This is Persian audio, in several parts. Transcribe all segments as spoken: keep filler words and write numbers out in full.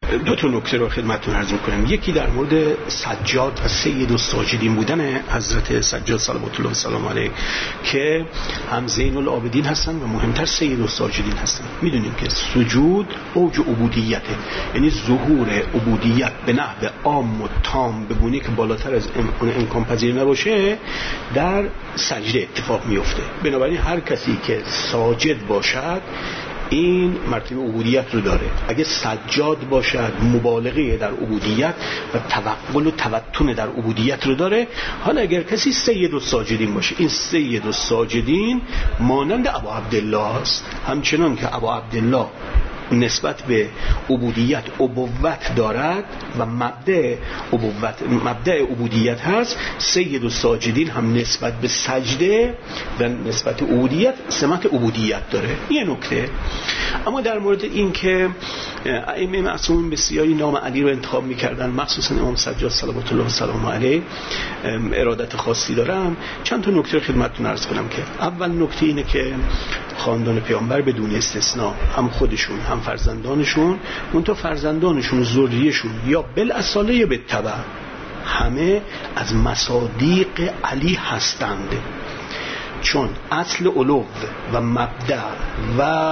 دو تا نکته رو خدمتتون عرض می‌کنم. یکی در مورد سجاد و سید الساجدین بودن حضرت سجاد صلوات الله و سلام علیه که هم زین العابدین هستن و مهمتر سید الساجدین هستن. میدونیم که سجود اوج عبودیته، یعنی ظهور عبودیت به نحو عام و تام به گونه‌ای که بالاتر از امکان پذیر نباشه در سجده اتفاق میفته. بنابراین هر کسی که ساجد باشد این مرتبه عبودیت رو داره. اگه سجاد باشد مبالغه در عبودیت و توقل و توتن در عبودیت رو داره. حالا اگر کسی سید الساجدین باشه، این سید الساجدین مانند ابا عبدالله است، همچنان که ابا عبدالله نسبت به عبودیت ابوت دارد و مبدأ ابوت مبدأ عبودیت هست، سید الساجدین هم نسبت به سجده و نسبت عبودیت سمت عبودیت داره. یه نکته. اما در مورد این که ائمه معصومین بسیاری نام علی رو انتخاب می‌کردن، مخصوصا امام سجاد صلوات الله و سلام علیه، ارادت خاصی دارم، چند تا نکته رو خدمتتون عرض کنم. که اول نکته اینه که خاندان پیامبر بدون استثناء هم خودشون هم فرزندانشون، اون تا فرزندانشون و ذریه‌شون یا بالاصاله یا بالتبع همه از مصادیق علی هستند، چون اصل علو و مبدأ و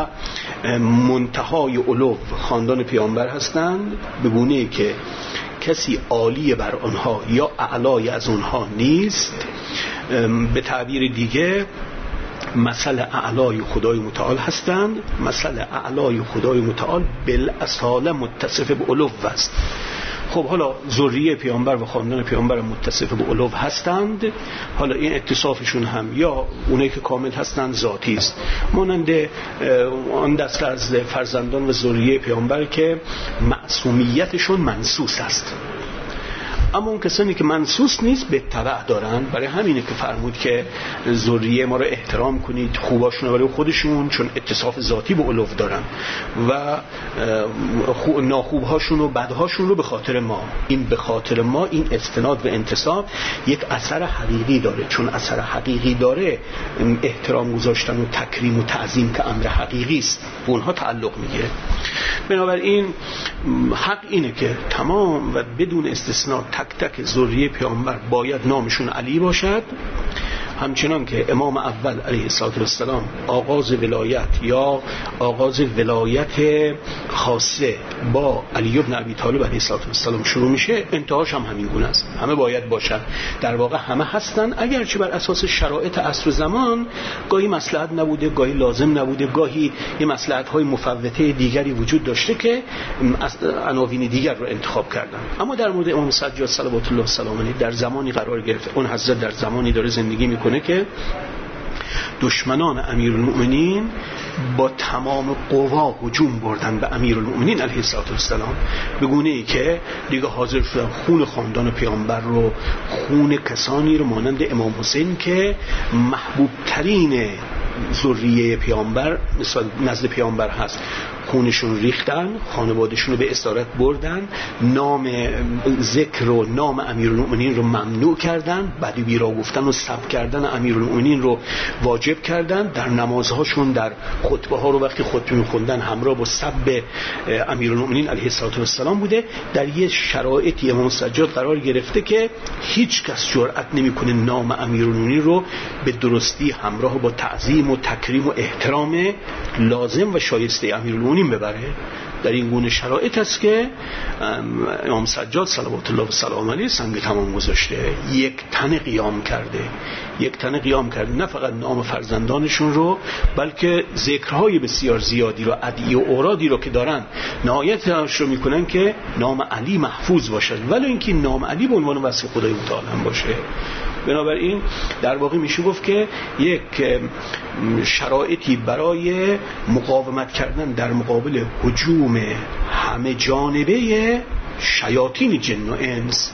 منتهای علو خاندان پیامبر هستند، به گونه‌ای که کسی عالی بر آنها یا اعلای از آنها نیست. به تعبیر دیگه مثل اعلای خدای متعال هستند. مثل اعلای خدای متعال بالاصاله متصف به علو است. خب حالا ذریه پیامبر و خاندان پیامبر متصف به علو هستند. حالا این اتصافشون هم یا اونایی که کامل هستند ذاتی است، مانند آن دسته از فرزندان و ذریه پیامبر که معصومیتشون منصوص است. اما اون کسانی که منصوص نیست به تبع دارن. برای همینه که فرمود که ذریه ما رو احترام کنید، خوباشون رو برای خودشون، چون اتصاف ذاتی به علو دارن، و ناخوبهاشون و بدهاشون رو به خاطر ما. این به خاطر ما، این استناد و انتصاب یک اثر حقیقی داره. چون اثر حقیقی داره، احترام گذاشتن و تکریم و تعظیم که امر حقیقی است به اونها تعلق میگیره. بنابراین حق اینه که تمام و بدون استثناء تک تک ذریه پیامبر باید نامشون علی باشد، همچنان که امام اول علیه السلام آغاز ولایت یا آغاز ولایت خاصه با علی بن ابی طالب علیه السلام شروع میشه، انتهاش هم همین گونه است. همه باید باشن. در واقع همه هستن، اگرچه بر اساس شرایط عصر و زمان گاهی مصلحت نبوده، گاهی لازم نبوده، گاهی یه مصلحت‌های مفوته دیگری وجود داشته که عناوین دیگر رو انتخاب کردن. اما در مورد امام سجاد صلوات الله و سلام علیه در زمانی قرار گرفت، اون حضرت در زمانی داره زندگی میکنه که دشمنان امیرالمؤمنین با تمام قوا هجوم بردن به امیرالمؤمنین علیه السلام، به گونه‌ای که دیگه حاضر شدن خون خاندان پیامبر رو، خون کسانی رو مانند امام حسین که محبوب ترین ذریه پیامبر نزد پیامبر هست، خونشون ریختن، خانوادهشون رو به اسارت بردن، نام ذکر و نام امیرالمؤمنین رو ممنوع کردن، بدی بیرا گفتن و سب کردن امیرالمؤمنین رو واجب کردن، در نمازهاشون در خطبه ها رو وقتی خطبه می‌خوندن همراه با سب امیرالمؤمنین علیه السلام بوده. در یه شرایطی امام سجاد قرار گرفته که هیچ کس جرئت نمی‌کنه نام امیرالمؤمنین رو به درستی همراه با تعظیم و تکریم و احترام لازم و شایسته امیرالمؤمنین ببره. در این گونه شرایط است که امام سجاد صلوات الله و سلام علیه سنگ تمام گذاشته، یک تن قیام کرده، یک تن قیام کرده، نه فقط نام فرزندانشون رو بلکه ذکرهای بسیار زیادی رو، ادعیه و اورادی رو که دارن نهایتش رو میکنن که نام علی محفوظ باشد، ولی اینکه نام علی به عنوان وصف خدای متعال هم باشه. بنابراین در واقع میشه گفت که یک شرایطی برای مقاومت کردن در مقابل هجوم همه جانبه شیاطین جن و انس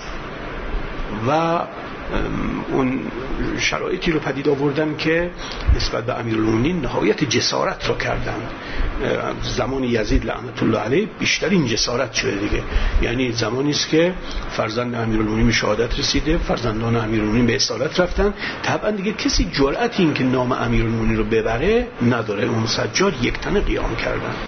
و اون شرایطی رو پدید آوردن که نسبت به امیرالمؤمنین نهایت جسارت رو کردن. زمان یزید لعنت الله علیه بیشترین جسارت شده دیگه، یعنی زمانی است که فرزند امیرالمؤمنین به شهادت رسیده، فرزندان امیرالمؤمنین به اسارت رفتن، طبعا دیگه کسی جرأت این که نام امیرالمؤمنین رو ببره نداره. امام سجاد یک تن قیام کردن.